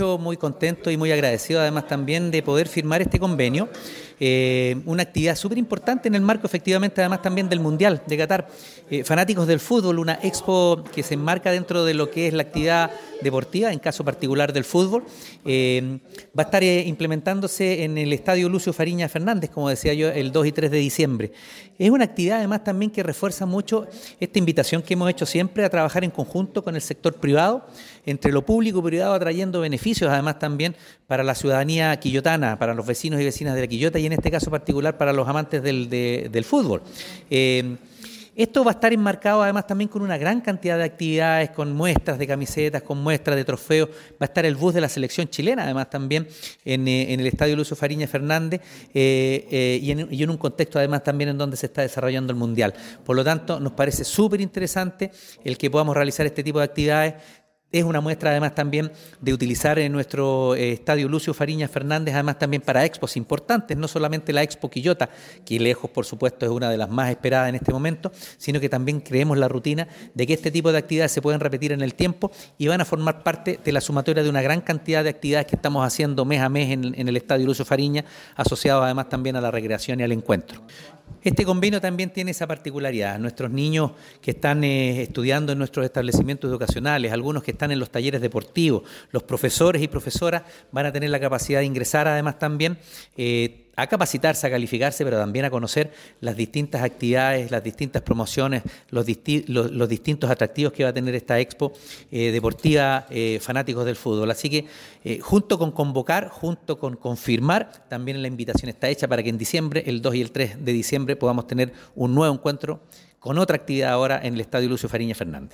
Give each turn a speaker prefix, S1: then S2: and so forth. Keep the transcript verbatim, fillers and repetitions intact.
S1: Muy contento y muy agradecido además también de poder firmar este convenio, eh, una actividad súper importante en el marco efectivamente además también del Mundial de Qatar. Eh, fanáticos del fútbol, una expo que se enmarca dentro de lo que es la actividad deportiva, en caso particular del fútbol, eh, va a estar eh, implementándose en el Estadio Lucio Fariña Fernández, como decía yo, el dos y tres de diciembre. Es una actividad además también que refuerza mucho esta invitación que hemos hecho siempre a trabajar en conjunto con el sector privado, entre lo público y privado, atrayendo beneficios además también para la ciudadanía quillotana, para los vecinos y vecinas de la Quillota y en este caso particular para los amantes del, de, del fútbol. Eh, Esto va a estar enmarcado además también con una gran cantidad de actividades, con muestras de camisetas, con muestras de trofeos. Va a estar el bus de la selección chilena además también en, eh, en el Estadio Lucio Fariña Fernández eh, eh, y, en, y en un contexto además también en donde se está desarrollando el Mundial. Por lo tanto, nos parece súper interesante el que podamos realizar este tipo de actividades. Es una muestra además también de utilizar en nuestro eh, Estadio Lucio Fariña Fernández, además también para expos importantes, no solamente la Expo Quillota, que lejos por supuesto es una de las más esperadas en este momento, sino que también creemos la rutina de que este tipo de actividades se pueden repetir en el tiempo y van a formar parte de la sumatoria de una gran cantidad de actividades que estamos haciendo mes a mes en, en el Estadio Lucio Fariña, asociados además también a la recreación y al encuentro. Este convenio también tiene esa particularidad. Nuestros niños que están eh, estudiando en nuestros establecimientos educacionales, algunos que están en los talleres deportivos, los profesores y profesoras van a tener la capacidad de ingresar además también eh, a capacitarse, a calificarse, pero también a conocer las distintas actividades, las distintas promociones, los, disti los, los distintos atractivos que va a tener esta expo eh, deportiva eh, fanáticos del fútbol. Así que eh, junto con convocar, junto con confirmar, también la invitación está hecha para que en diciembre, el dos y el tres de diciembre, podamos tener un nuevo encuentro con otra actividad ahora en el Estadio Lucio Fariña Fernández.